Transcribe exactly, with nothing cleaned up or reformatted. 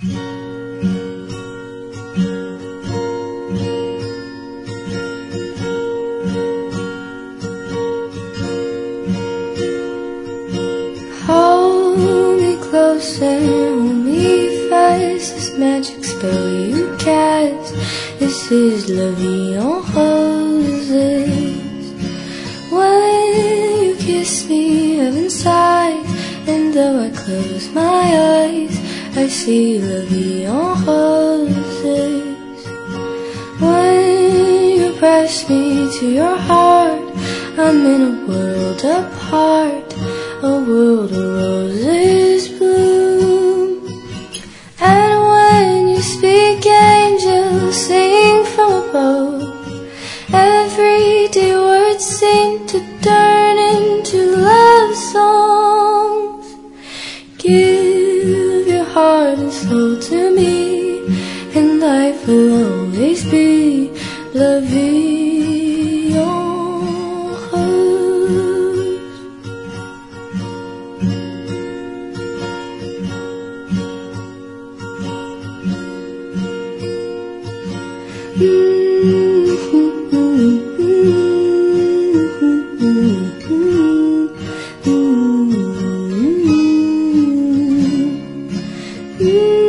Hold me closer, hold me fast. This magic spell you cast, this is La Vie en Roses. When you kiss me, heaven sighs, and though I close my eyes, I see La Vie en Roses. When you press me to your heart, I'm in a world apart, a world of roses bloom. And when you speak, angels sing from above. Everyday words seem to turn into love songs. Give your heart and soul to me, and life will always be La Vie en Rose. Mm-hmm.